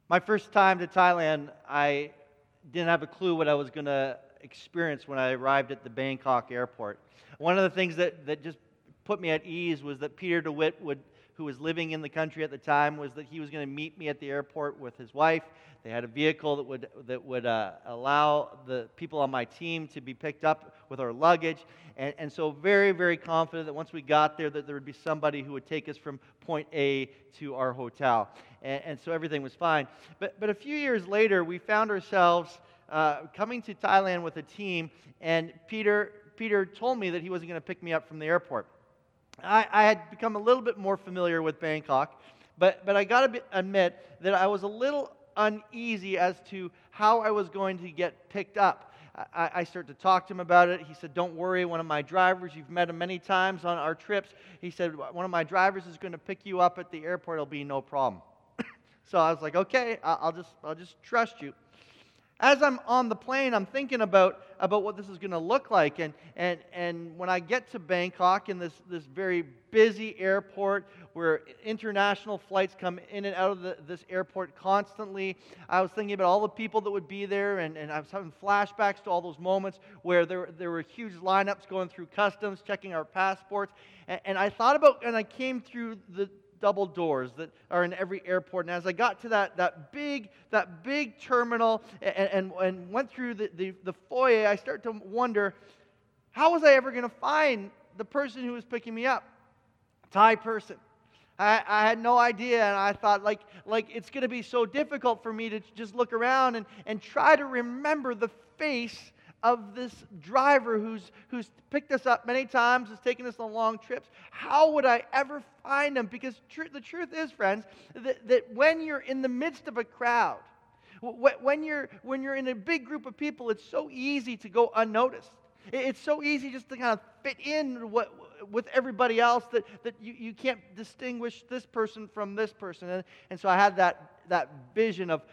My first time to Thailand, I didn't have a clue what I was going to experience when I arrived at the Bangkok airport. One of the things that just put me at ease was that Peter DeWitt, who was living in the country at the time, was that he was going to meet me at the airport with his wife. They had a vehicle that would allow the people on my team to be picked up with our luggage. And so very, very confident that once we got there, that there would be somebody who would take us from point A to our hotel. And so everything was fine. But a few years later, we found ourselves coming to Thailand with a team, and Peter told me that he wasn't going to pick me up from the airport. I had become a little bit more familiar with Bangkok, but I got to admit that I was a little uneasy as to how I was going to get picked up. I started to talk to him about it. He said, "Don't worry, one of my drivers, you've met him many times on our trips." He said, "One of my drivers is going to pick you up at the airport. It'll be no problem." So I was like, "Okay, I'll just trust you." As I'm on the plane, I'm thinking about what this is going to look like. And when I get to Bangkok in this very busy airport where international flights come in and out of this airport constantly, I was thinking about all the people that would be there, and I was having flashbacks to all those moments where there were huge lineups going through customs, checking our passports. And I thought about, and I came through the double doors that are in every airport. And as I got to that big terminal and went through the foyer, I started to wonder, how was I ever going to find the person who was picking me up? Thai person. I had no idea, and I thought, like it's going to be so difficult for me to just look around and try to remember the face of this driver who's picked us up many times, has taken us on long trips. How would I ever find him? Because the truth is, friends, that when you're in the midst of a crowd, when you're in a big group of people, it's so easy to go unnoticed. It's so easy just to kind of fit in with everybody else that you can't distinguish this person from this person. And so I had that vision of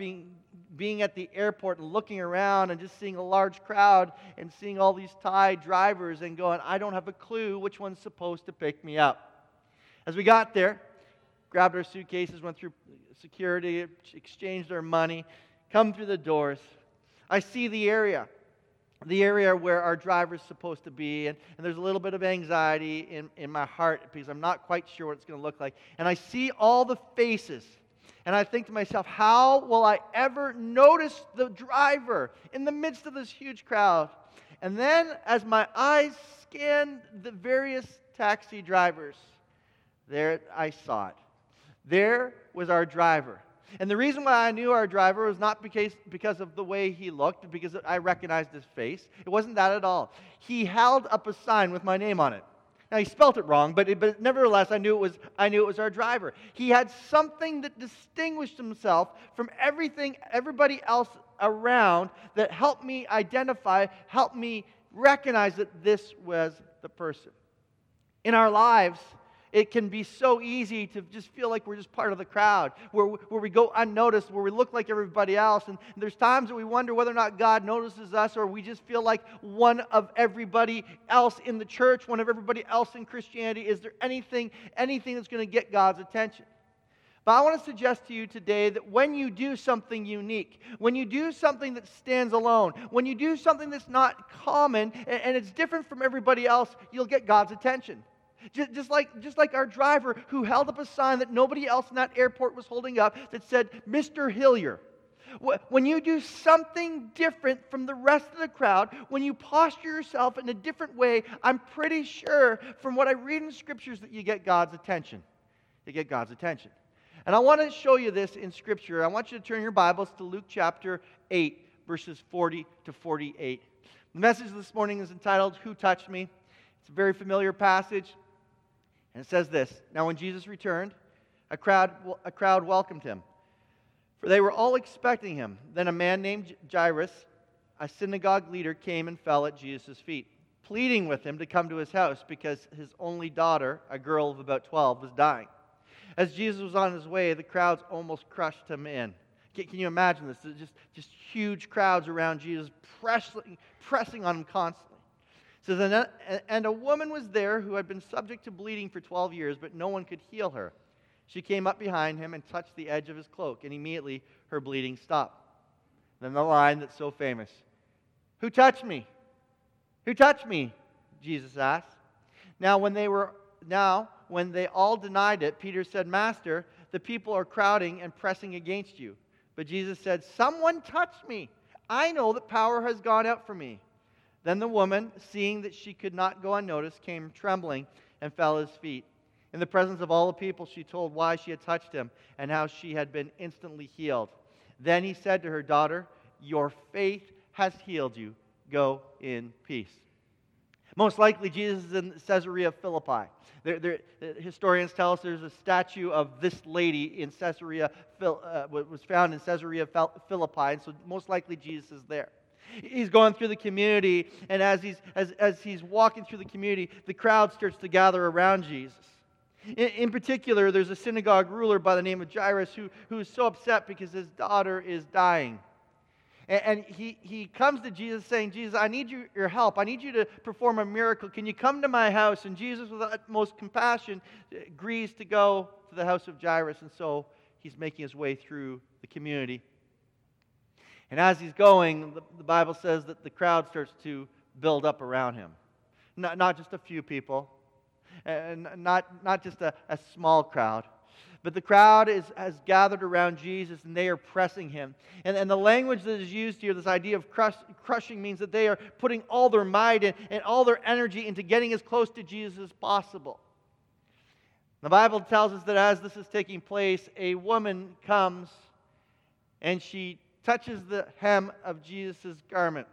being at the airport and looking around and just seeing a large crowd and seeing all these Thai drivers and going, I don't have a clue which one's supposed to pick me up. As we got there, grabbed our suitcases, went through security, exchanged our money, come through the doors. I see the area where our driver's supposed to be, and there's a little bit of anxiety in my heart because I'm not quite sure what it's going to look like. And I see all the faces, and I think to myself, how will I ever notice the driver in the midst of this huge crowd? And then as my eyes scanned the various taxi drivers, there I saw it. There was our driver. And the reason why I knew our driver was not because of the way he looked, because I recognized his face. It wasn't that at all. He held up a sign with my name on it. Now, he spelt it wrong, but nevertheless, I knew it was our driver. He had something that distinguished himself from everybody else around that helped me identify, helped me recognize that this was the person. In our lives, it can be so easy to just feel like we're just part of the crowd, where we go unnoticed, where we look like everybody else. And there's times that we wonder whether or not God notices us, or we just feel like one of everybody else in the church, one of everybody else in Christianity. Is there anything that's going to get God's attention? But I want to suggest to you today that when you do something unique, when you do something that stands alone, when you do something that's not common and it's different from everybody else, you'll get God's attention. Just like our driver who held up a sign that nobody else in that airport was holding up that said, Mr. Hillier. When you do something different from the rest of the crowd, when you posture yourself in a different way, I'm pretty sure from what I read in Scriptures that you get God's attention. You get God's attention. And I want to show you this in Scripture. I want you to turn your Bibles to Luke chapter 8, verses 40 to 48. The message this morning is entitled, Who Touched Me? It's a very familiar passage. And it says this, Now when Jesus returned, a crowd welcomed him, for they were all expecting him. Then a man named Jairus, a synagogue leader, came and fell at Jesus' feet, pleading with him to come to his house because his only daughter, a girl of about 12, was dying. As Jesus was on his way, the crowds almost crushed him in. Can you imagine this? Just huge crowds around Jesus, pressing on him constantly. So and a woman was there who had been subject to bleeding for 12 years, but no one could heal her. She came up behind him and touched the edge of his cloak, and immediately her bleeding stopped. Then the line that's so famous, "Who touched me? Who touched me?" Jesus asked. Now when they all denied it, Peter said, "Master, the people are crowding and pressing against you." But Jesus said, "Someone touched me. I know that power has gone out from me." Then the woman, seeing that she could not go unnoticed, came trembling and fell at his feet. In the presence of all the people, she told why she had touched him and how she had been instantly healed. Then he said to her, "Daughter, your faith has healed you. Go in peace." Most likely, Jesus is in Caesarea Philippi. Historians tell us there's a statue of this lady in Caesarea, was found in Caesarea Philippi, and so most likely Jesus is there. He's going through the community, and as he's walking through the community, the crowd starts to gather around Jesus. In particular, there's a synagogue ruler by the name of Jairus who is so upset because his daughter is dying. And he comes to Jesus saying, "Jesus, I need your help. I need you to perform a miracle. Can you come to my house?" And Jesus, with utmost compassion, agrees to go to the house of Jairus. And so he's making his way through the community. And as he's going, the Bible says that the crowd starts to build up around him. Not just a few people, and not just a small crowd. But the crowd has gathered around Jesus, and they are pressing him. And the language that is used here, this idea of crushing, means that they are putting all their might and all their energy into getting as close to Jesus as possible. The Bible tells us that as this is taking place, a woman comes and she touches the hem of Jesus' garment.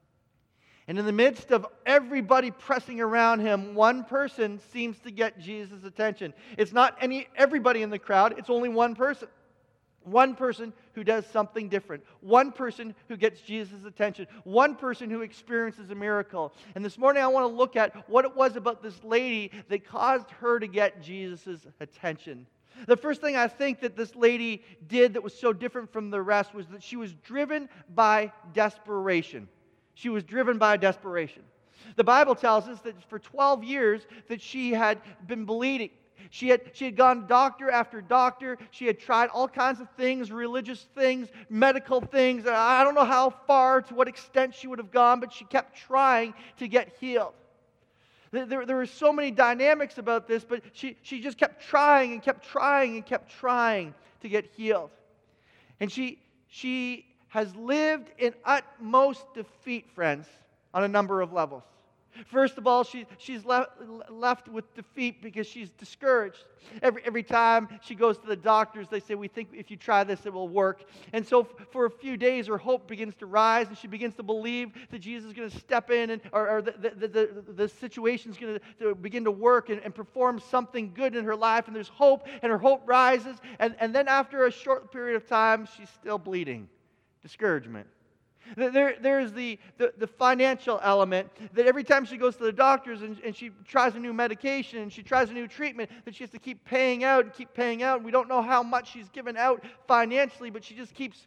And in the midst of everybody pressing around him, one person seems to get Jesus' attention. It's not everybody in the crowd, it's only one person. One person who does something different. One person who gets Jesus' attention. One person who experiences a miracle. And this morning I want to look at what it was about this lady that caused her to get Jesus' attention. The first thing I think that this lady did that was so different from the rest was that she was driven by desperation. She was driven by desperation. The Bible tells us that for 12 years that she had been bleeding. She had gone doctor after doctor. She had tried all kinds of things, religious things, medical things. I don't know how far, to what extent she would have gone, but she kept trying to get healed. There were so many dynamics about this, but she just kept trying and kept trying and kept trying to get healed. And she has lived in utmost defeat, friends, on a number of levels. First of all, she's left with defeat because she's discouraged. Every time she goes to the doctors, they say, "We think if you try this, it will work." And so for a few days, her hope begins to rise, and she begins to believe that Jesus is going to step in, or the situation is going to begin to work and perform something good in her life. And there's hope, and her hope rises. And then after a short period of time, she's still bleeding. Discouragement. There's the financial element, that every time she goes to the doctors and she tries a new medication and she tries a new treatment, that she has to keep paying out and keep paying out. We don't know how much she's given out financially, but she just keeps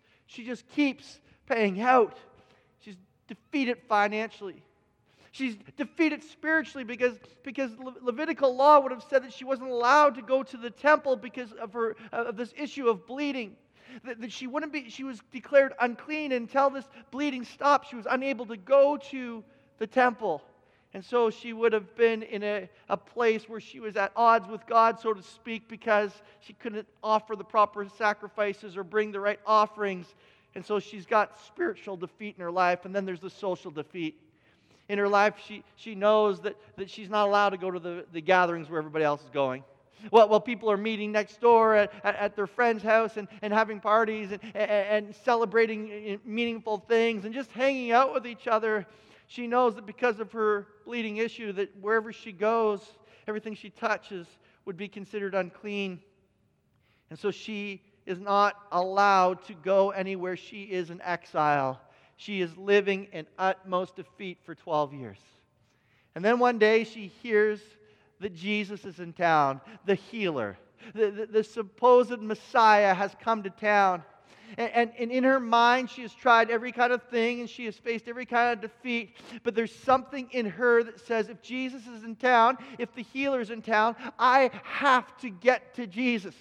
paying out. She's defeated financially. She's defeated spiritually because Levitical law would have said that she wasn't allowed to go to the temple because of this issue of bleeding. That she was declared unclean until this bleeding stopped. She was unable to go to the temple. And so she would have been in a place where she was at odds with God, so to speak, because she couldn't offer the proper sacrifices or bring the right offerings. And so she's got spiritual defeat in her life, and then there's the social defeat. In her life, she knows that she's not allowed to go to the gatherings where everybody else is going. Well, people are meeting next door at their friend's house and having parties and celebrating meaningful things and just hanging out with each other. She knows that because of her bleeding issue, that wherever she goes, everything she touches would be considered unclean. And so she is not allowed to go anywhere. She is in exile. She is living in utmost defeat for 12 years. And then one day she hears that Jesus is in town, the healer. The supposed Messiah has come to town. And in her mind, she has tried every kind of thing, and she has faced every kind of defeat. But there's something in her that says, if Jesus is in town, if the healer is in town, I have to get to Jesus.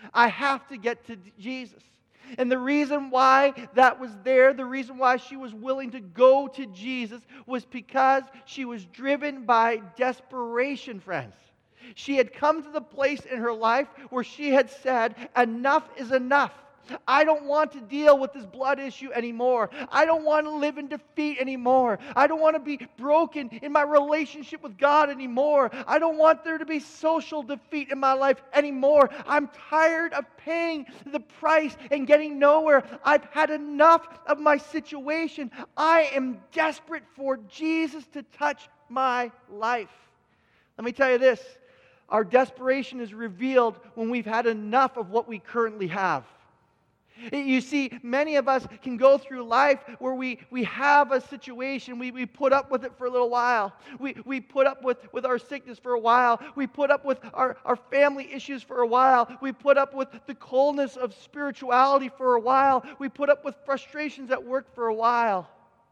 I have to get to Jesus. And the reason why that was there, the reason why she was willing to go to Jesus was because she was driven by desperation, friends. She had come to the place in her life where she had said, enough is enough. I don't want to deal with this blood issue anymore. I don't want to live in defeat anymore. I don't want to be broken in my relationship with God anymore. I don't want there to be social defeat in my life anymore. I'm tired of paying the price and getting nowhere. I've had enough of my situation. I am desperate for Jesus to touch my life. Let me tell you this. Our desperation is revealed when we've had enough of what we currently have. You see, many of us can go through life where we have a situation. We put up with it for a little while. We put up with our sickness for a while. We put up with our family issues for a while. We put up with the coldness of spirituality for a while. We put up with frustrations at work for a while.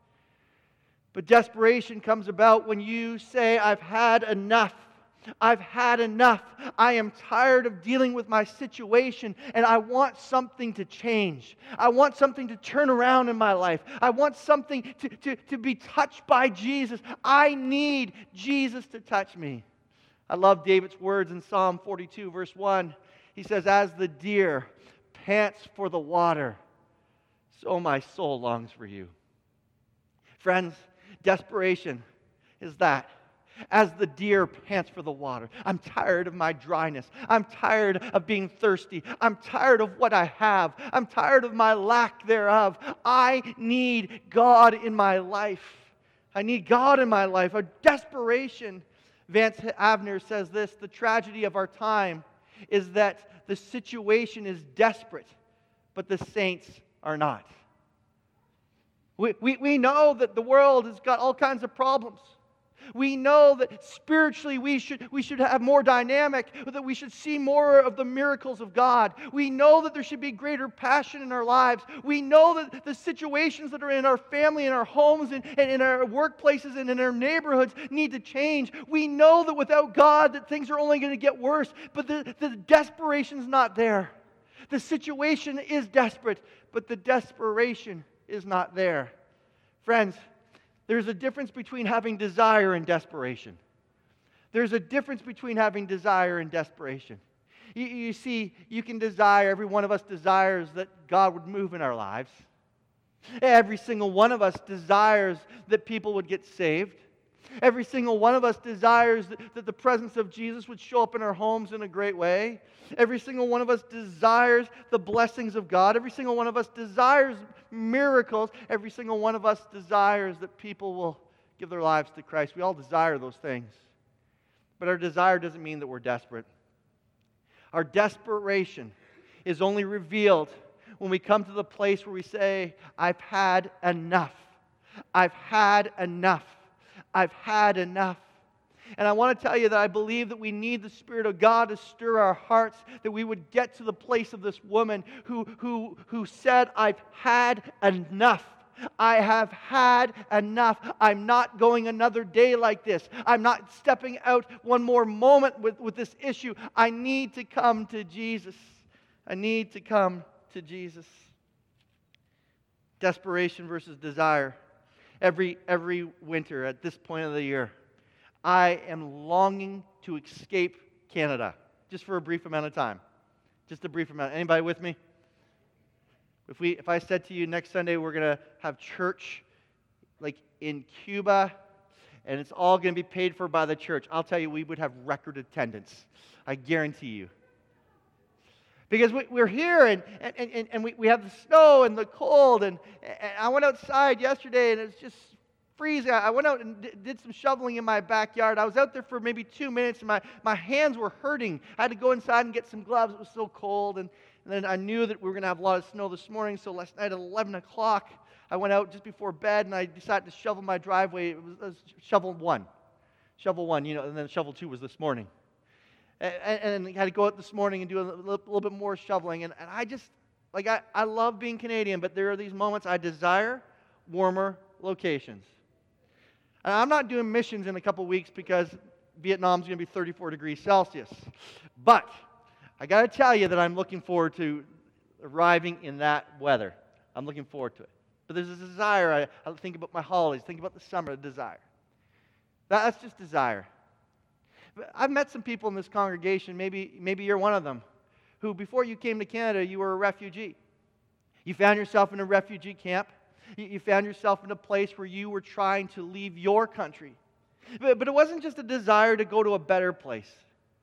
But desperation comes about when you say, I've had enough. I've had enough. I am tired of dealing with my situation, and I want something to change. I want something to turn around in my life. I want something to be touched by Jesus. I need Jesus to touch me. I love David's words in Psalm 42, verse 1. He says, as the deer pants for the water, so my soul longs for you. Friends, desperation is that. As the deer pants for the water. I'm tired of my dryness. I'm tired of being thirsty. I'm tired of what I have. I'm tired of my lack thereof. I need God in my life. I need God in my life. A desperation. Vance Avner says this, the tragedy of our time is that the situation is desperate, but the saints are not. We know that the world has got all kinds of problems. We know that spiritually we should have more dynamic, that we should see more of the miracles of God. We know that there should be greater passion in our lives. We know that the situations that are in our family, in our homes, and in our workplaces, and in our neighborhoods need to change. We know that without God that things are only going to get worse, but the desperation's not there. The situation is desperate, but the desperation is not there. Friends, there's a difference between having desire and desperation. There's a difference between having desire and desperation. You see, you can desire, every one of us desires that God would move in our lives. Every single one of us desires that people would get saved. Every single one of us desires that the presence of Jesus would show up in our homes in a great way. Every single one of us desires the blessings of God. Every single one of us desires miracles. Every single one of us desires that people will give their lives to Christ. We all desire those things. But our desire doesn't mean that we're desperate. Our desperation is only revealed when we come to the place where we say, I've had enough. I've had enough. I've had enough. And I want to tell you that I believe that we need the Spirit of God to stir our hearts, that we would get to the place of this woman who said, I've had enough. I have had enough. I'm not going another day like this. I'm not stepping out one more moment with this issue. I need to come to Jesus. I need to come to Jesus. Desperation versus desire. Every winter at this point of the year, I am longing to escape Canada, just for a brief amount of time. Just a brief amount. Anybody with me? If I said to you next Sunday we're going to have church like in Cuba, and it's all going to be paid for by the church, I'll tell you we would have record attendance. I guarantee you. Because we're here and we have the snow and the cold, and I went outside yesterday and it's just freezing. I went out and did some shoveling in my backyard. I was out there for maybe 2 minutes and my hands were hurting. I had to go inside and get some gloves. It was so cold, and then I knew that we were going to have a lot of snow this morning, so last night at 11 o'clock, I went out just before bed and I decided to shovel my driveway. It was shovel one, and then shovel 2 was this morning. And I had to go out this morning and do a little bit more shoveling. And I just, I love being Canadian, but there are these moments I desire warmer locations. And I'm not doing missions in a couple weeks because Vietnam's going to be 34 degrees Celsius. But I got to tell you that I'm looking forward to arriving in that weather. I'm looking forward to it. But there's a desire. I think about my holidays, think about the summer, a desire. That's just desire. But I've met some people in this congregation, maybe you're one of them, who before you came to Canada, you were a refugee. You found yourself in a refugee camp. You found yourself in a place where you were trying to leave your country. But it wasn't just a desire to go to a better place.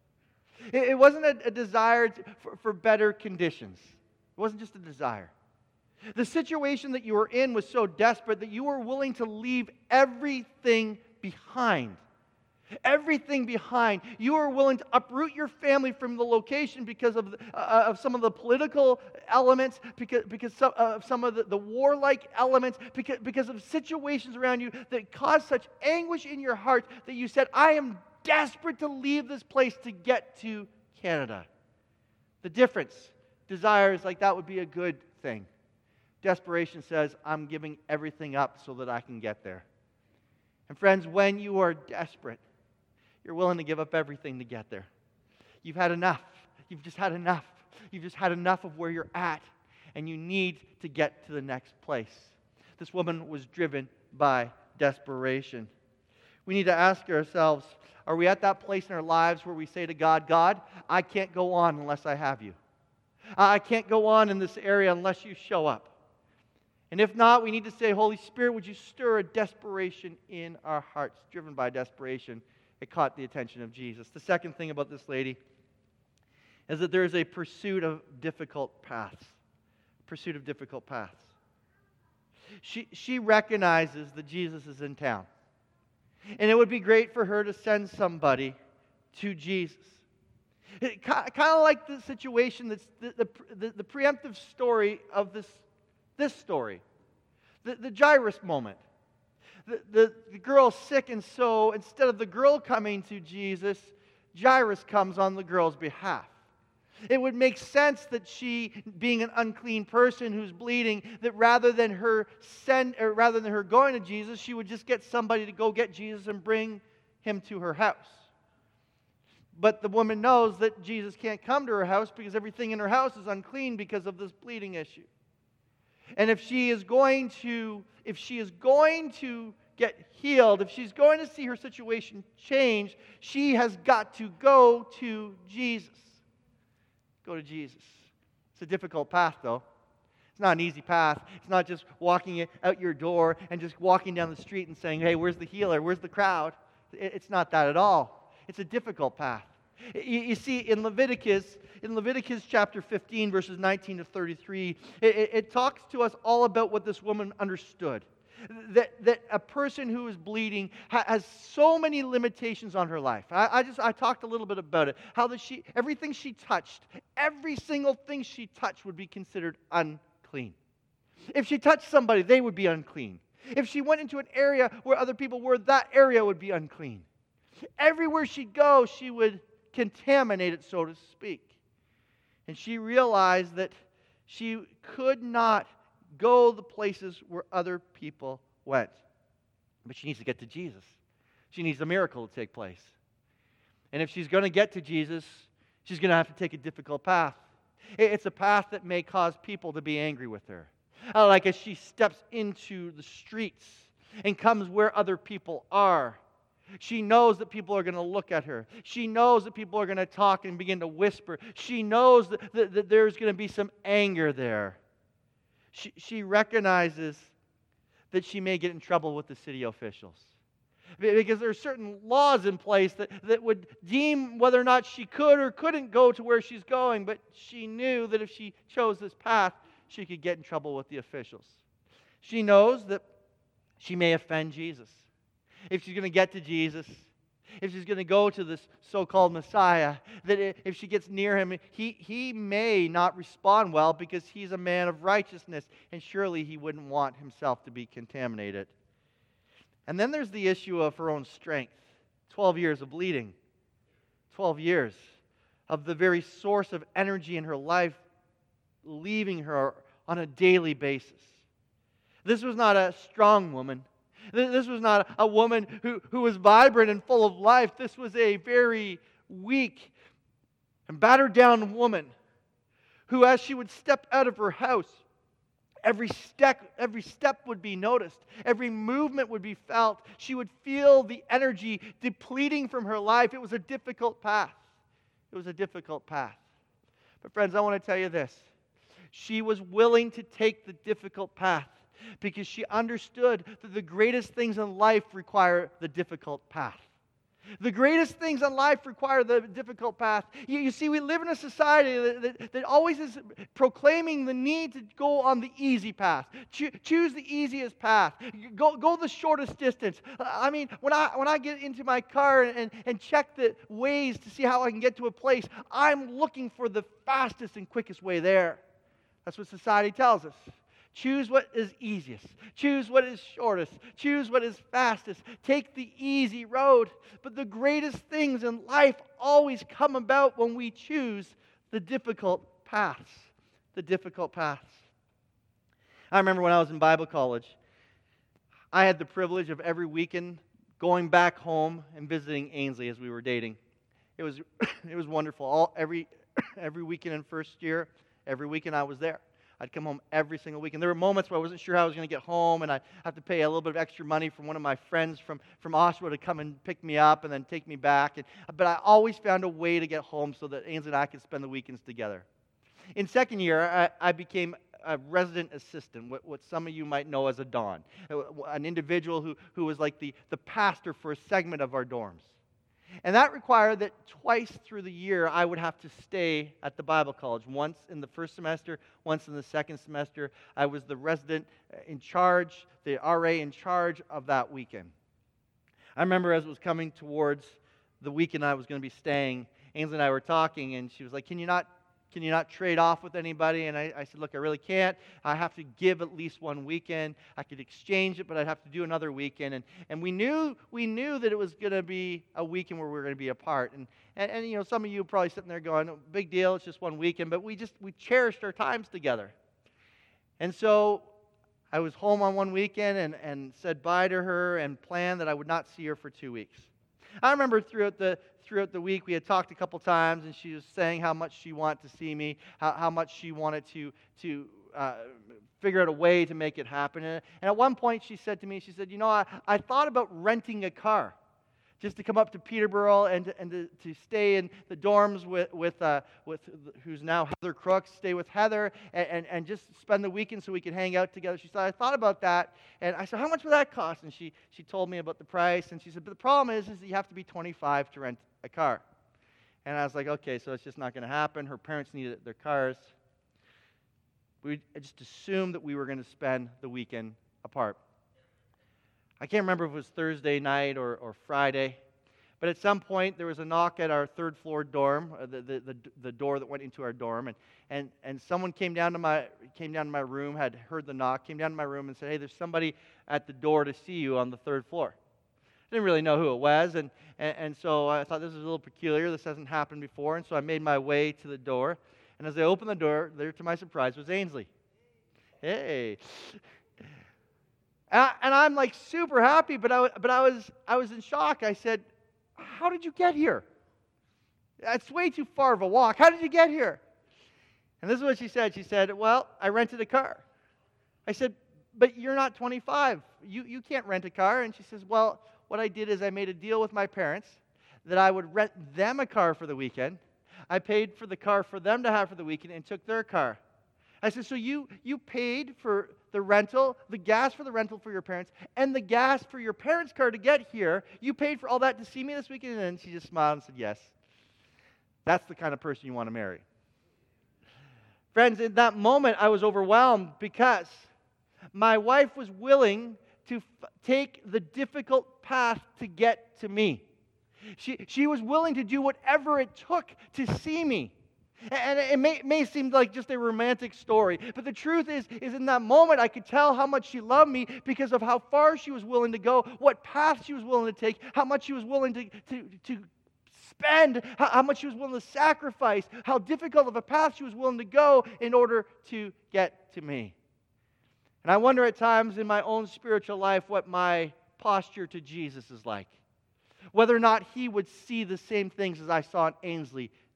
It wasn't a desire for better conditions. It wasn't just a desire. The situation that you were in was so desperate that you were willing to leave everything behind. Everything behind. You were willing to uproot your family from the location because of some of the political elements, because of some of the warlike elements, because of situations around you that caused such anguish in your heart that you said, I am desperate to leave this place to get to Canada. The difference, desires like that would be a good thing. Desperation says, I'm giving everything up so that I can get there. And friends, when you are desperate, you're willing to give up everything to get there. You've had enough. You've just had enough. You've just had enough of where you're at, and you need to get to the next place. This woman was driven by desperation. We need to ask ourselves, are we at that place in our lives where we say to God, God, I can't go on unless I have you. I can't go on in this area unless you show up. And if not, we need to say, Holy Spirit, would you stir a desperation in our hearts, driven by desperation? It caught the attention of Jesus. The second thing about this lady is that there is a pursuit of difficult paths. Pursuit of difficult paths. She recognizes that Jesus is in town. And it would be great for her to send somebody to Jesus. Kind of like the situation that's the preemptive story of this story. The Jairus moment. The girl's sick, and so instead of the girl coming to Jesus, Jairus comes on the girl's behalf. It would make sense that she, being an unclean person who's bleeding, that rather than her going to Jesus, she would just get somebody to go get Jesus and bring him to her house. But the woman knows that Jesus can't come to her house because everything in her house is unclean because of this bleeding issue. And if she is going to get healed, if she's going to see her situation change, she has got to go to Jesus. Go to Jesus. It's a difficult path, though. It's not an easy path. It's not just walking out your door and just walking down the street and saying, hey, where's the healer? Where's the crowd? It's not that at all. It's a difficult path. You see, in Leviticus chapter 15, verses 19 to 33, it talks to us all about what this woman understood. That a person who is bleeding has so many limitations on her life. I talked a little bit about it. How that everything she touched, every single thing she touched would be considered unclean. If she touched somebody, they would be unclean. If she went into an area where other people were, that area would be unclean. Everywhere she'd go, she would contaminate it, so to speak. And she realized that she could not go the places where other people went. But she needs to get to Jesus. She needs a miracle to take place. And if she's going to get to Jesus, she's going to have to take a difficult path. It's a path that may cause people to be angry with her. Like as she steps into the streets and comes where other people are. She knows that people are going to look at her. She knows that people are going to talk and begin to whisper. She knows that there's going to be some anger there. She recognizes that she may get in trouble with the city officials. Because there are certain laws in place that would deem whether or not she could or couldn't go to where she's going. But she knew that if she chose this path, she could get in trouble with the officials. She knows that she may offend Jesus. If she's going to get to Jesus, if she's going to go to this so-called Messiah, that if she gets near him, he may not respond well because he's a man of righteousness, and surely he wouldn't want himself to be contaminated. And then there's the issue of her own strength. 12 years of bleeding. 12 years of the very source of energy in her life leaving her on a daily basis. This was not a strong woman. This was not a woman who was vibrant and full of life. This was a very weak and battered down woman who, as she would step out of her house, every step would be noticed. Every movement would be felt. She would feel the energy depleting from her life. It was a difficult path. It was a difficult path. But friends, I want to tell you this. She was willing to take the difficult path because she understood that the greatest things in life require the difficult path. The greatest things in life require the difficult path. You see, we live in a society that always is proclaiming the need to go on the easy path. Choose the easiest path. Go the shortest distance. I mean, when I get into my car and check the ways to see how I can get to a place, I'm looking for the fastest and quickest way there. That's what society tells us. Choose what is easiest. Choose what is shortest. Choose what is fastest. Take the easy road. But the greatest things in life always come about when we choose the difficult paths. The difficult paths. I remember when I was in Bible college, I had the privilege of every weekend going back home and visiting Ainsley as we were dating. It was wonderful. Every weekend in first year, every weekend I was there. I'd come home every single week. And there were moments where I wasn't sure how I was going to get home, and I have to pay a little bit of extra money from one of my friends from Oshawa to come and pick me up and then take me back. But I always found a way to get home so that Ainsley and I could spend the weekends together. In second year, I became a resident assistant, what some of you might know as a Don, an individual who was like the pastor for a segment of our dorms. And that required that twice through the year I would have to stay at the Bible college. Once in the first semester, once in the second semester. I was the resident in charge, the RA in charge of that weekend. I remember as it was coming towards the weekend I was going to be staying, Ainsley and I were talking, and she was like, Can you not trade off with anybody? And I said, look, I really can't. I have to give at least one weekend. I could exchange it, but I'd have to do another weekend. And we knew that it was going to be a weekend where we were going to be apart. And you know, some of you are probably sitting there going, oh, big deal, it's just one weekend. But we cherished our times together. And so I was home on one weekend and said bye to her and planned that I would not see her for 2 weeks. I remember throughout the week we had talked a couple times, and she was saying how much she wanted to see me, how much she wanted to figure out a way to make it happen. And at one point she said to me, she said, you know, I thought about renting a car just to come up to Peterborough and to stay in the dorms with who's now Heather Crooks, stay with Heather and just spend the weekend so we could hang out together. She said, I thought about that, and I said, how much would that cost? And she told me about the price, and she said, but the problem is that you have to be 25 to rent a car. And I was like, okay, so it's just not going to happen. Her parents needed their cars. We just assumed that we were going to spend the weekend apart. I can't remember if it was Thursday night or Friday, but at some point there was a knock at our third floor dorm, the door that went into our dorm, and someone came down to my room, had heard the knock, came down to my room and said, hey, there's somebody at the door to see you on the third floor. I didn't really know who it was, and so I thought this was a little peculiar. This hasn't happened before, and so I made my way to the door, and as I opened the door, there to my surprise was Ainsley. Hey. And I'm like super happy, but I was in shock. I said, how did you get here? It's way too far of a walk. How did you get here? And this is what she said. She said, well, I rented a car. I said, but you're not 25. You can't rent a car. And she says, well, what I did is I made a deal with my parents that I would rent them a car for the weekend. I paid for the car for them to have for the weekend and took their car. I said, so you paid for the rental, the gas for the rental for your parents, and the gas for your parents' car to get here. You paid for all that to see me this weekend? And she just smiled and said, yes. That's the kind of person you want to marry. Friends, in that moment, I was overwhelmed because my wife was willing to take the difficult path to get to me. She was willing to do whatever it took to see me. And it may seem like just a romantic story, but the truth is in that moment I could tell how much she loved me because of how far she was willing to go, what path she was willing to take, how much she was willing to spend, how much she was willing to sacrifice, how difficult of a path she was willing to go in order to get to me. And I wonder at times in my own spiritual life what my posture to Jesus is like. Whether or not he would see the same things as I saw in Ainsley that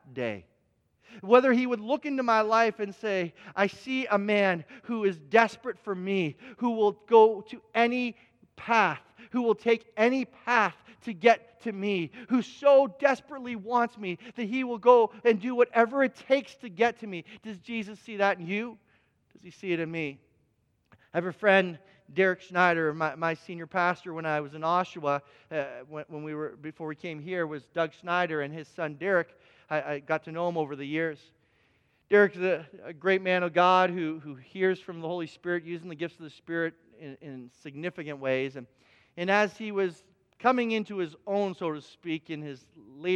day. Whether he would look into my life and say, I see a man who is desperate for me, who will go to any path, who will take any path to get to me, who so desperately wants me that he will go and do whatever it takes to get to me. Does Jesus see that in you? Does he see it in me? I have a friend, Derek Schneider, my senior pastor when I was in Oshawa, before we came here, was Doug Schneider and his son Derek. I got to know him over the years. Derek's a great man of God who hears from the Holy Spirit, using the gifts of the Spirit in significant ways. And as he was coming into his own, so to speak, in his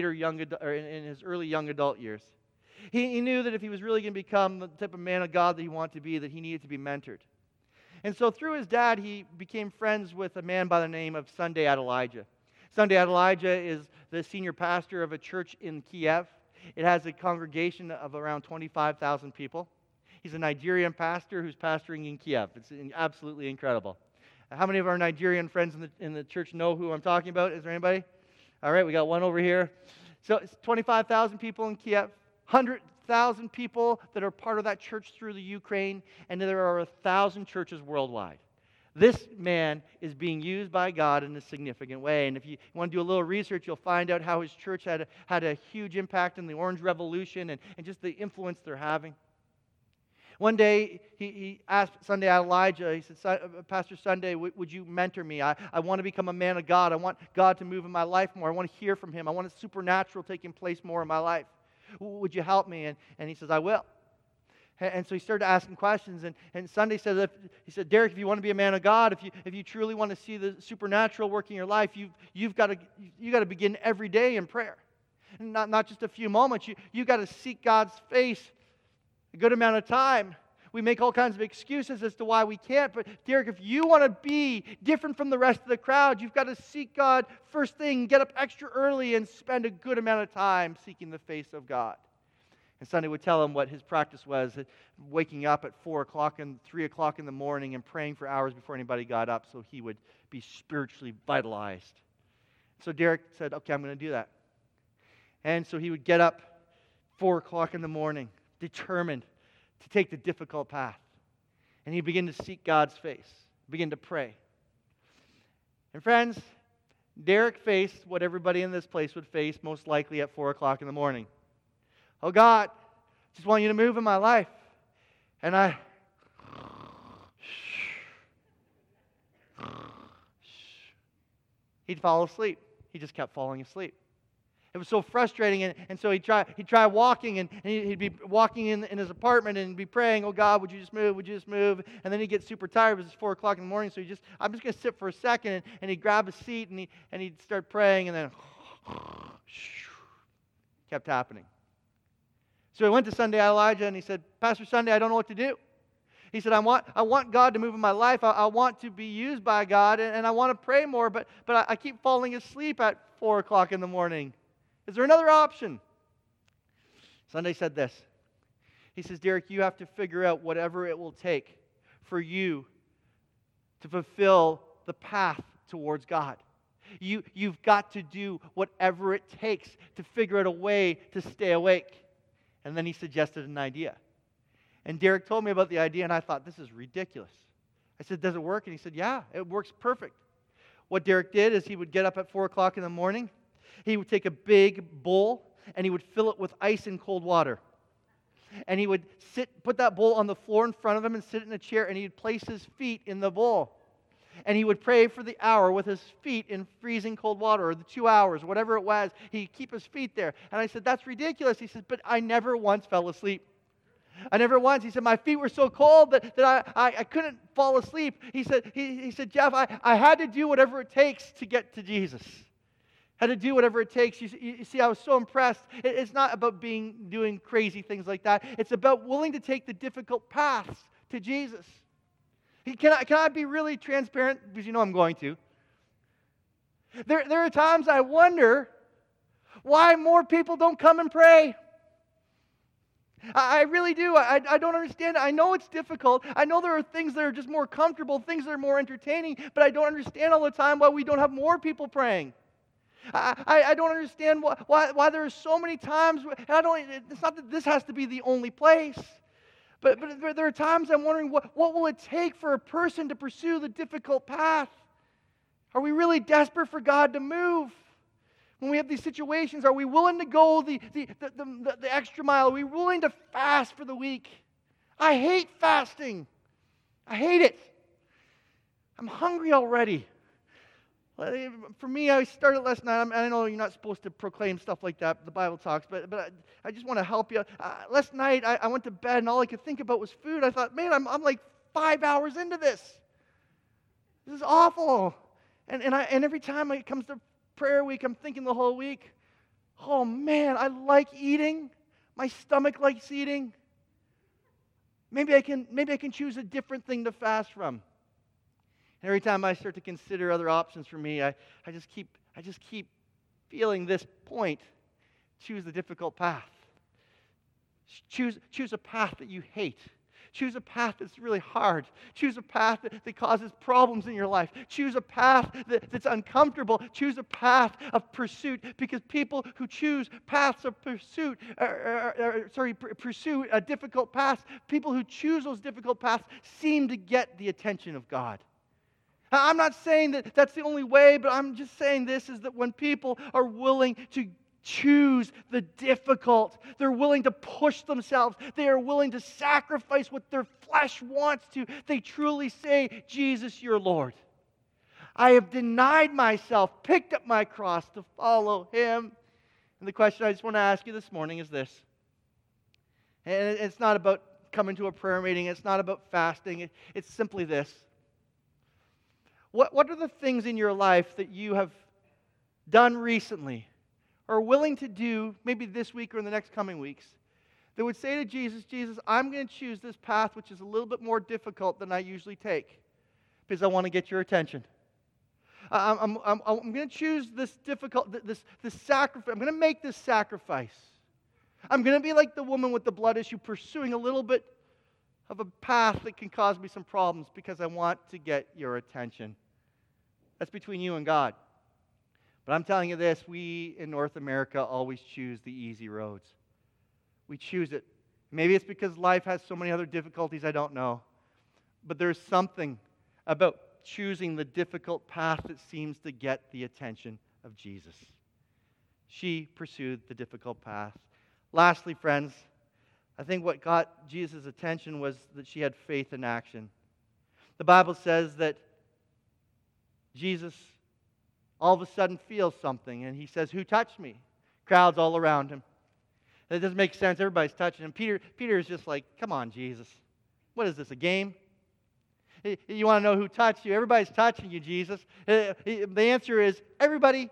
in his early young adult years, he knew that if he was really going to become the type of man of God that he wanted to be, that he needed to be mentored. And so through his dad, he became friends with a man by the name of Sunday Adelijah. Sunday Adelijah is the senior pastor of a church in Kiev. It has a congregation of around 25,000 people. He's a Nigerian pastor who's pastoring in Kiev. It's absolutely incredible. How many of our Nigerian friends in the church know who I'm talking about? Is there anybody? All right, we got one over here. So it's 25,000 people in Kiev, 100,000 people that are part of that church through the Ukraine, and there are 1,000 churches worldwide. This man is being used by God in a significant way. And if you want to do a little research, you'll find out how his church had a huge impact in the Orange Revolution and just the influence they're having. One day, he asked Sunday Elijah, he said, Pastor Sunday, would you mentor me? I want to become a man of God. I want God to move in my life more. I want to hear from Him. I want a supernatural taking place more in my life. Would you help me? And he says, I will. And so he started asking questions, and Sunday said, he said, Derek, if you want to be a man of God, if you truly want to see the supernatural work in your life, you've got to begin every day in prayer. And not just a few moments. You've got to seek God's face a good amount of time. We make all kinds of excuses as to why we can't, but Derek, if you want to be different from the rest of the crowd, you've got to seek God first thing, get up extra early, and spend a good amount of time seeking the face of God. And Sunday would tell him what his practice was, waking up at 4 o'clock and 3 o'clock in the morning and praying for hours before anybody got up so he would be spiritually vitalized. So Derek said, okay, I'm going to do that. And so he would get up 4 o'clock in the morning, determined to take the difficult path. And he'd begin to seek God's face, begin to pray. And friends, Derek faced what everybody in this place would face most likely at 4 o'clock in the morning. Oh God, just want you to move in my life. And he'd fall asleep. He just kept falling asleep. It was so frustrating, and so he'd try walking, and he'd be walking in his apartment and be praying, oh God, would you just move, would you just move? And then he'd get super tired because it's 4 o'clock in the morning, so I'm just going to sit for a second, and he'd grab a seat, and he'd start praying, and then kept happening. So he went to Sunday Elijah, and he said, Pastor Sunday, I don't know what to do. He said, I want God to move in my life. I want to be used by God, and I want to pray more, but I keep falling asleep at 4 o'clock in the morning. Is there another option? Sunday said this. He says, Derek, you have to figure out whatever it will take for you to fulfill the path towards God. You've got to do whatever it takes to figure out a way to stay awake. And then he suggested an idea. And Derek told me about the idea, and I thought, this is ridiculous. I said, does it work? And he said, yeah, it works perfect. What Derek did is he would get up at 4 o'clock in the morning. He would take a big bowl, and he would fill it with ice and cold water. And he would put that bowl on the floor in front of him and sit in a chair, and he'd place his feet in the bowl. And he would pray for the hour with his feet in freezing cold water, or the 2 hours, whatever it was. He'd keep his feet there. And I said, that's ridiculous. He said, but I never once fell asleep. I never once. He said, my feet were so cold that I couldn't fall asleep. He said, Jeff, I had to do whatever it takes to get to Jesus. Had to do whatever it takes. You see, I was so impressed. It's not about doing crazy things like that. It's about willing to take the difficult paths to Jesus. Can I be really transparent? Because you know I'm going to. There are times I wonder why more people don't come and pray. I really do. I don't understand it. I know it's difficult. I know there are things that are just more comfortable, things that are more entertaining, but I don't understand all the time why we don't have more people praying. I don't understand why there are so many times, it's not that this has to be the only place, but there are times I'm wondering, what will it take for a person to pursue the difficult path? Are we really desperate for God to move? When we have these situations, are we willing to go the extra mile? Are we willing to fast for the week? I hate fasting. I hate it. I'm hungry already. For me, I started last night. I know you're not supposed to proclaim stuff like that. The Bible talks, but I just want to help you. Last night, I went to bed, and all I could think about was food. I thought, man, I'm like 5 hours into this. This is awful. And every time it comes to prayer week, I'm thinking the whole week, oh man, I like eating. My stomach likes eating. Maybe I can choose a different thing to fast from. Every time I start to consider other options for me, I just keep feeling this point. Choose the difficult path. Choose a path that you hate. Choose a path that's really hard. Choose a path that causes problems in your life. Choose a path that's uncomfortable. Choose a path of pursuit, because people who choose paths of pursuit, pursue a difficult path, people who choose those difficult paths seem to get the attention of God. I'm not saying that that's the only way, but I'm just saying this is that when people are willing to choose the difficult, they're willing to push themselves, they are willing to sacrifice what their flesh wants to, they truly say, Jesus, you're Lord. I have denied myself, picked up my cross to follow Him. And the question I just want to ask you this morning is this. And it's not about coming to a prayer meeting, it's not about fasting, it's simply this. What are the things in your life that you have done recently or willing to do, maybe this week or in the next coming weeks, that would say to Jesus, Jesus, I'm going to choose this path which is a little bit more difficult than I usually take because I want to get your attention. I'm going to choose this difficult, this sacrifice. I'm going to make this sacrifice. I'm going to be like the woman with the blood issue, pursuing a little bit of a path that can cause me some problems because I want to get your attention. That's between you and God. But I'm telling you this, we in North America always choose the easy roads. We choose it. Maybe it's because life has so many other difficulties, I don't know. But there's something about choosing the difficult path that seems to get the attention of Jesus. She pursued the difficult path. Lastly, friends, I think what got Jesus' attention was that she had faith in action. The Bible says that Jesus all of a sudden feels something, and he says, "Who touched me?" Crowds all around him. That doesn't make sense. Everybody's touching him. Peter is just like, "Come on, Jesus. What is this, a game? You want to know who touched you? Everybody's touching you, Jesus." The answer is, everybody.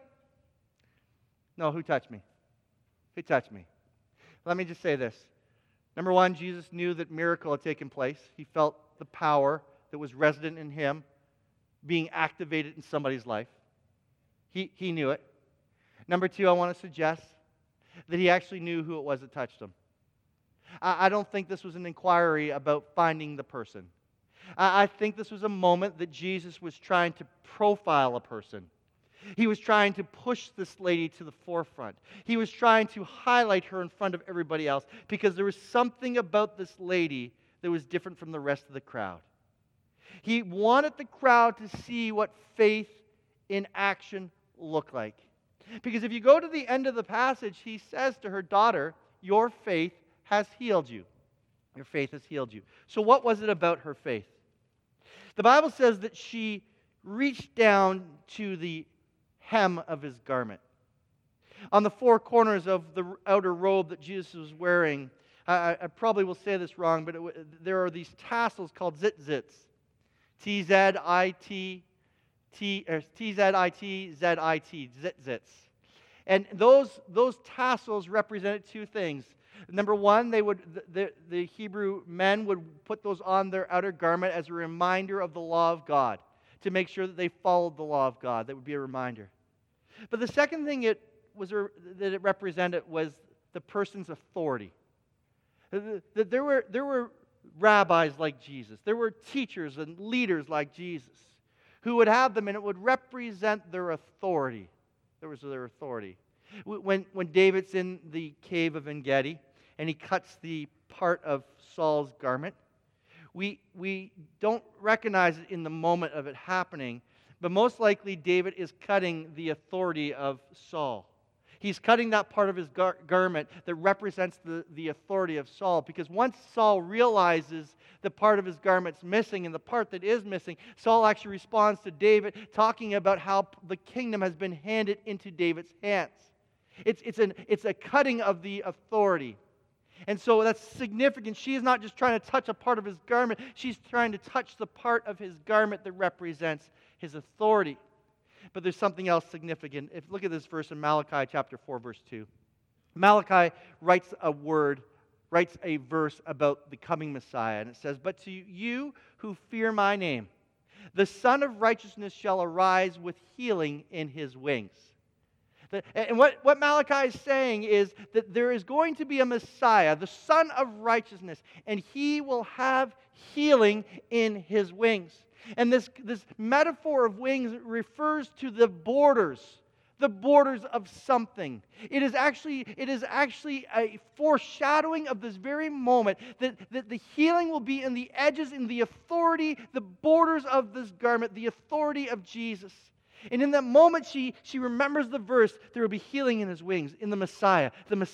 No, who touched me? Who touched me? Let me just say this. Number one, Jesus knew that miracle had taken place. He felt the power that was resident in him being activated in somebody's life. He knew it. Number two, I want to suggest that he actually knew who it was that touched him. I don't think this was an inquiry about finding the person. I think this was a moment that Jesus was trying to profile a person. He was trying to push this lady to the forefront. He was trying to highlight her in front of everybody else because there was something about this lady that was different from the rest of the crowd. He wanted the crowd to see what faith in action looked like. Because if you go to the end of the passage, he says to her daughter, "Your faith has healed you." Your faith has healed you. So what was it about her faith? The Bible says that she reached down to the hem of his garment. On the four corners of the outer robe that Jesus was wearing, I probably will say this wrong, but there are these tassels called tzitzits. T-Z-I-T-Z-I-T, tzitzits. And those tassels represented two things. Number one, the Hebrew men would put those on their outer garment as a reminder of the law of God, to make sure that they followed the law of God. That would be a reminder. But the second thing that it represented was the person's authority. There were rabbis like Jesus. There were teachers and leaders like Jesus who would have them, and it would represent their authority. There was their authority. When David's in the cave of En-Gedi and he cuts the part of Saul's garment, we don't recognize it in the moment of it happening, but most likely David is cutting the authority of Saul. He's cutting that part of his garment that represents the authority of Saul, because once Saul realizes the part of his garment's missing and the part that is missing, Saul actually responds to David talking about how the kingdom has been handed into David's hands. It's a cutting of the authority. And so that's significant. She is not just trying to touch a part of his garment. She's trying to touch the part of his garment that represents his authority. But there's something else significant. Look at this verse in Malachi chapter 4, verse 2. Malachi writes a verse about the coming Messiah. And it says, "But to you who fear my name, the Son of Righteousness shall arise with healing in his wings." And what Malachi is saying is that there is going to be a Messiah, the Son of Righteousness, and he will have healing in his wings. And this metaphor of wings refers to the borders of something. It is actually a foreshadowing of this very moment that the healing will be in the edges, in the authority, the borders of this garment, the authority of Jesus. And in that moment, she remembers the verse, there will be healing in his wings, in the Messiah,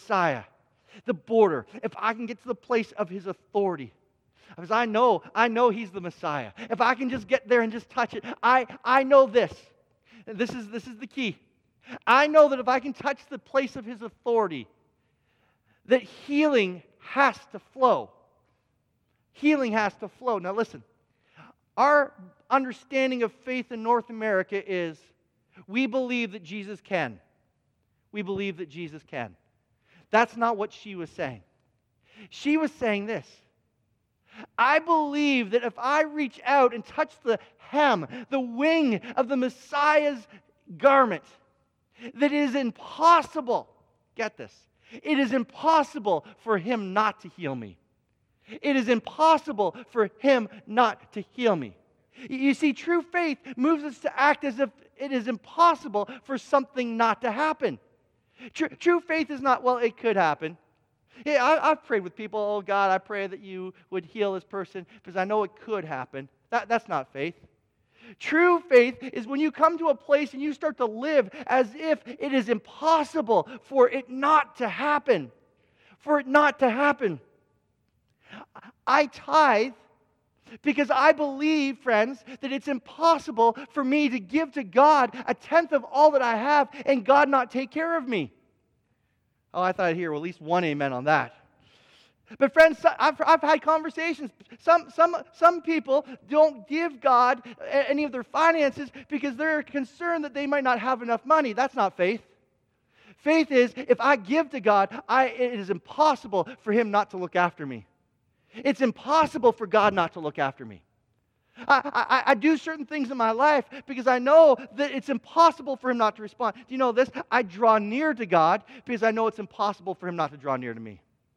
the border. If I can get to the place of his authority, because I know he's the Messiah. If I can just get there and just touch it, I know this. This is the key. I know that if I can touch the place of his authority, that healing has to flow. Healing has to flow. Now listen, our understanding of faith in North America is we believe that Jesus can. We believe that Jesus can. That's not what she was saying. She was saying this. I believe that if I reach out and touch the hem, the wing of the Messiah's garment, that it is impossible, get this, it is impossible for him not to heal me. It is impossible for him not to heal me. You see, true faith moves us to act as if it is impossible for something not to happen. True faith is not, well, it could happen. Yeah, I've prayed with people, oh God, I pray that you would heal this person because I know it could happen. That's not faith. True faith is when you come to a place and you start to live as if it is impossible for it not to happen. For it not to happen. I tithe because I believe, friends, that it's impossible for me to give to God a tenth of all that I have and God not take care of me. Oh, I thought I'd hear at least one amen on that. But friends, I've had conversations. Some people don't give God any of their finances because they're concerned that they might not have enough money. That's not faith. Faith is, if I give to God, it is impossible for him not to look after me. It's impossible for God not to look after me. I do certain things in my life because I know that it's impossible for him not to respond. Do you know this? I draw near to God because I know it's impossible for him not to draw near to me.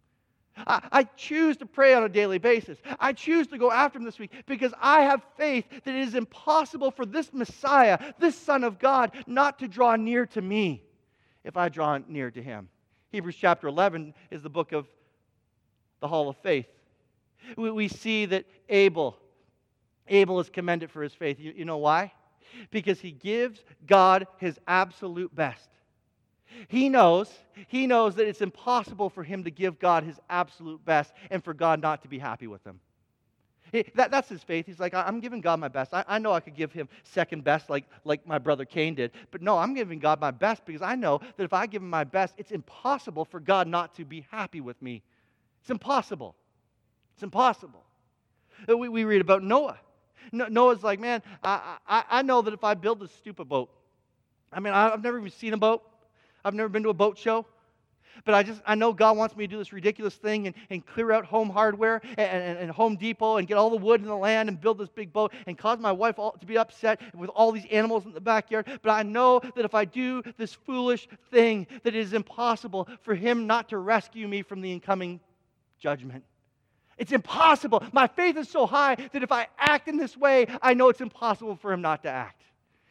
I choose to pray on a daily basis. I choose to go after him this week because I have faith that it is impossible for this Messiah, this Son of God, not to draw near to me if I draw near to him. Hebrews chapter 11 is the book of the Hall of Faith. We see that Abel is commended for his faith. You know why? Because he gives God his absolute best. He knows that it's impossible for him to give God his absolute best and for God not to be happy with him. That's his faith. He's like, I'm giving God my best. I know I could give him second best like my brother Cain did. But no, I'm giving God my best because I know that if I give him my best, it's impossible for God not to be happy with me. It's impossible. It's impossible. We read about Noah. Noah's like, man, I know that if I build this stupid boat, I mean, I've never even seen a boat. I've never been to a boat show. But I know God wants me to do this ridiculous thing and clear out Home Hardware and Home Depot and get all the wood in the land and build this big boat and cause my wife to be upset with all these animals in the backyard. But I know that if I do this foolish thing, that it is impossible for him not to rescue me from the incoming judgment. It's impossible. My faith is so high that if I act in this way, I know it's impossible for him not to act.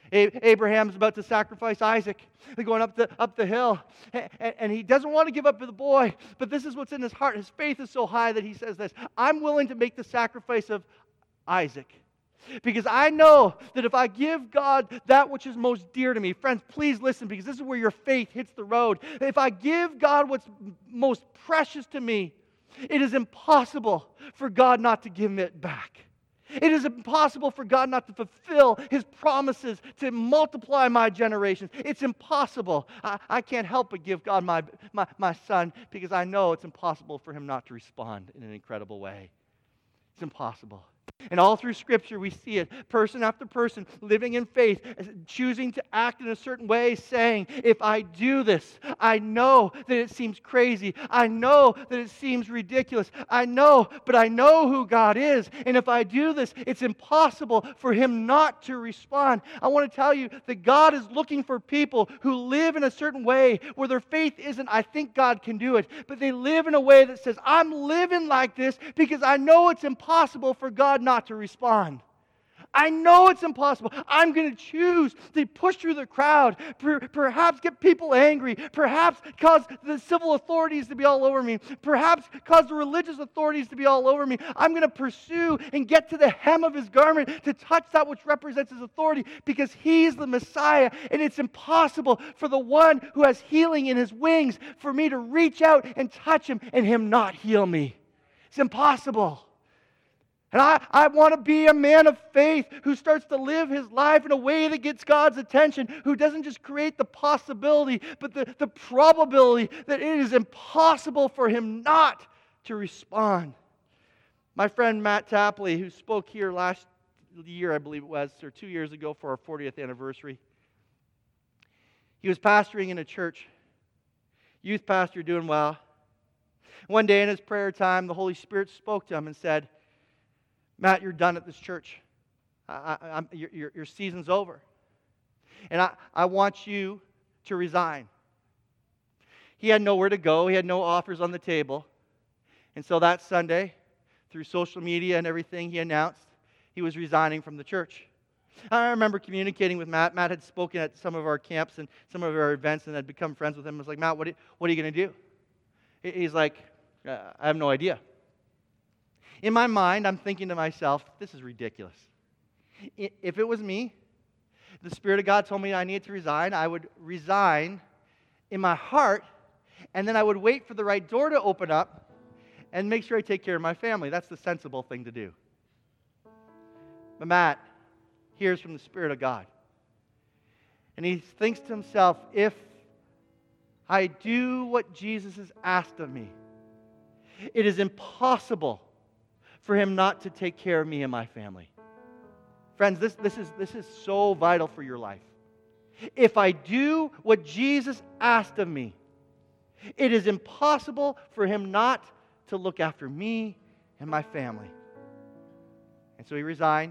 Abraham's about to sacrifice Isaac. They're going up the hill. And he doesn't want to give up the boy, but this is what's in his heart. His faith is so high that he says this, I'm willing to make the sacrifice of Isaac. Because I know that if I give God that which is most dear to me, friends, please listen, because this is where your faith hits the road. If I give God what's most precious to me, it is impossible for God not to give it back. It is impossible for God not to fulfill His promises to multiply my generations. It's impossible. I can't help but give God my son because I know it's impossible for Him not to respond in an incredible way. It's impossible. And all through Scripture we see it, person after person living in faith, choosing to act in a certain way, saying, if I do this, I know that it seems crazy. I know that it seems ridiculous. I know, but I know who God is. And if I do this, it's impossible for Him not to respond. I want to tell you that God is looking for people who live in a certain way where their faith isn't, I think God can do it, but they live in a way that says, I'm living like this because I know it's impossible for God not to respond. I know it's impossible. I'm going to choose to push through the crowd, perhaps get people angry, perhaps cause the civil authorities to be all over me, perhaps cause the religious authorities to be all over me. I'm going to pursue and get to the hem of His garment to touch that which represents His authority because He's the Messiah, and it's impossible for the one who has healing in His wings for me to reach out and touch Him and Him not heal me. It's impossible. And I want to be a man of faith who starts to live his life in a way that gets God's attention, who doesn't just create the possibility, but the probability that it is impossible for Him not to respond. My friend Matt Tapley, who spoke here last year, I believe it was, or 2 years ago for our 40th anniversary, he was pastoring in a church, youth pastor doing well. One day in his prayer time, the Holy Spirit spoke to him and said, Matt, you're done at this church. Your season's over. And I want you to resign. He had nowhere to go. He had no offers on the table. And so that Sunday, through social media and everything, he announced he was resigning from the church. I remember communicating with Matt. Matt had spoken at some of our camps and some of our events and had become friends with him. I was like, Matt, what are you going to do? He's like, I have no idea. In my mind, I'm thinking to myself, this is ridiculous. If it was me, the Spirit of God told me I needed to resign, I would resign in my heart, and then I would wait for the right door to open up and make sure I take care of my family. That's the sensible thing to do. But Matt hears from the Spirit of God. And he thinks to himself, if I do what Jesus has asked of me, it is impossible for Him not to take care of me and my family. Friends, this is so vital for your life. If I do what Jesus asked of me, it is impossible for Him not to look after me and my family. And so he resigned.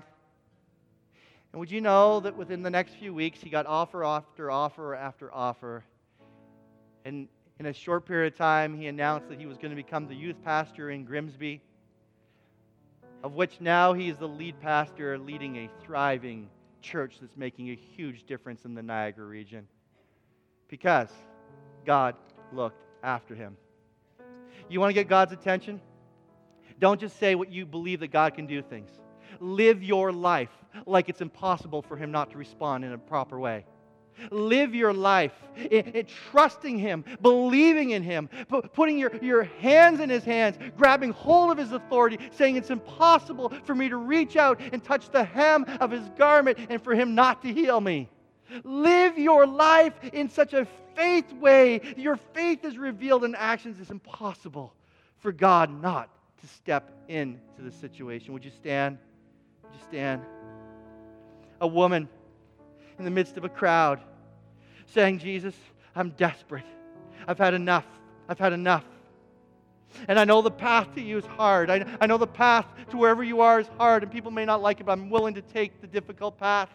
And would you know that within the next few weeks, he got offer after offer after offer. And in a short period of time, he announced that he was going to become the youth pastor in Grimsby, of which now he is the lead pastor leading a thriving church that's making a huge difference in the Niagara region. Because God looked after him. You want to get God's attention? Don't just say what you believe that God can do things. Live your life like it's impossible for Him not to respond in a proper way. Live your life in trusting Him, believing in Him, putting your hands in His hands, grabbing hold of His authority, saying it's impossible for me to reach out and touch the hem of His garment and for Him not to heal me. Live your life in such a faith way. Your faith is revealed in actions. It's impossible for God not to step into the situation. Would you stand? Would you stand? A woman in the midst of a crowd saying, Jesus, I'm desperate. I've had enough. I've had enough. And I know the path to you is hard. I know the path to wherever you are is hard, and people may not like it, but I'm willing to take the difficult path.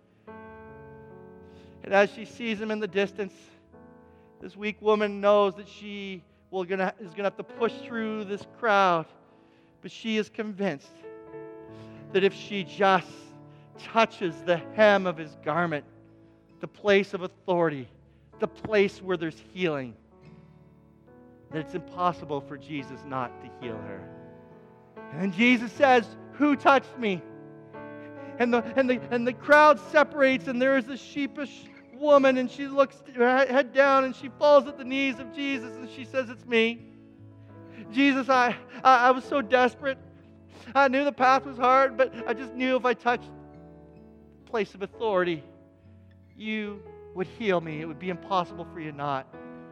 And as she sees him in the distance, this weak woman knows that she is going to have to push through this crowd. But she is convinced that if she just touches the hem of his garment, the place of authority, the place where there's healing, that it's impossible for Jesus not to heal her. And then Jesus says, "Who touched me?" And the crowd separates, and there is a sheepish woman, and she looks her head down, and she falls at the knees of Jesus, and she says, "It's me. Jesus, I was so desperate. I knew the path was hard, but I just knew if I touched the place of authority, you would heal me. It would be impossible for you not."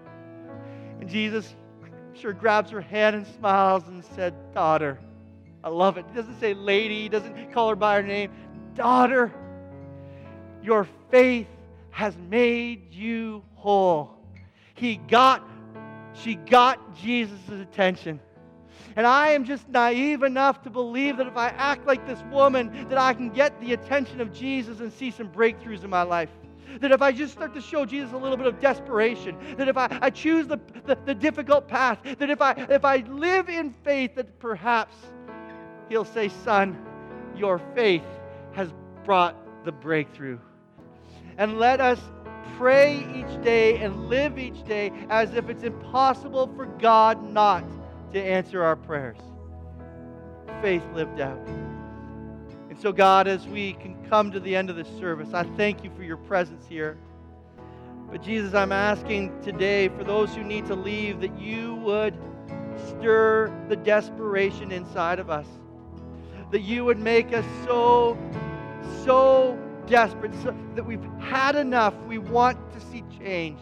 And Jesus sure grabs her hand and smiles and said, "Daughter." I love it. He doesn't say lady. He doesn't call her by her name. "Daughter, your faith has made you whole." She got Jesus' attention. And I am just naive enough to believe that if I act like this woman, that I can get the attention of Jesus and see some breakthroughs in my life. That if I just start to show Jesus a little bit of desperation, that if I choose the difficult path, that if I live in faith, that perhaps He'll say, "Son, your faith has brought the breakthrough." And let us pray each day and live each day as if it's impossible for God not to answer our prayers. Faith lived out. And so, God, as we can come to the end of this service, I thank you for your presence here. But Jesus, I'm asking today for those who need to leave that you would stir the desperation inside of us. That you would make us so desperate, so that we've had enough. We want to see change.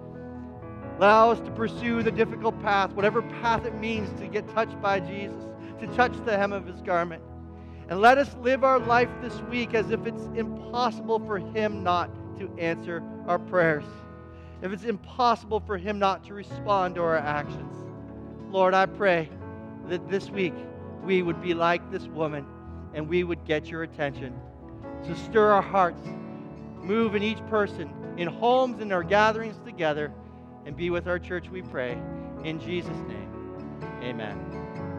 Allow us to pursue the difficult path, whatever path it means to get touched by Jesus, to touch the hem of his garment. And let us live our life this week as if it's impossible for him not to answer our prayers. If it's impossible for him not to respond to our actions. Lord, I pray that this week we would be like this woman and we would get your attention. So stir our hearts, move in each person, in homes, in our gatherings together, and be with our church, we pray. In Jesus' name, amen.